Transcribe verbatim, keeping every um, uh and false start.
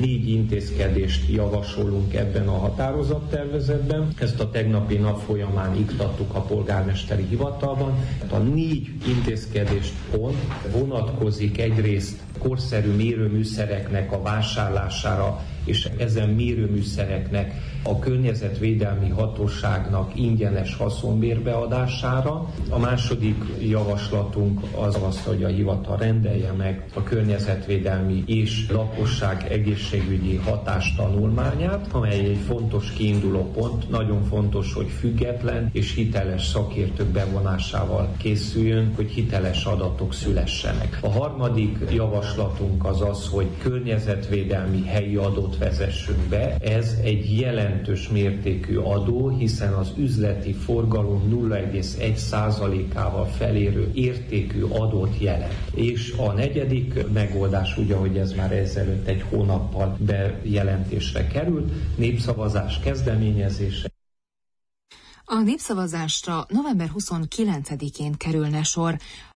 Négy intézkedést javasolunk ebben a határozattervezetben. Ezt a tegnapi nap folyamán iktattuk a polgármesteri hivatalban. A négy intézkedést pont vonatkozik egyrészt korszerű mérőműszereknek a vásárlására, és ezen mérőműszereknek a környezetvédelmi hatóságnak ingyenes haszonbérbeadására. A második javaslatunk az az, hogy a hivatal rendelje meg a környezetvédelmi és lakosság egészségügyi hatástanulmányát, amely egy fontos kiinduló pont. Nagyon fontos, hogy független és hiteles szakértők bevonásával készüljön, hogy hiteles adatok szülessenek. A harmadik javaslatunk az az, hogy környezetvédelmi helyi adót vezessünk be. Ez egy jelentős mértékű adó, hiszen az üzleti forgalom nulla egész egy százalékával felérő értékű adót jelent. És a negyedik megoldás, ugye, hogy ez már ezelőtt egy hónappal bejelentésre került, népszavazás kezdeményezése. A népszavazásra november huszonkilencedikén kerülne sor.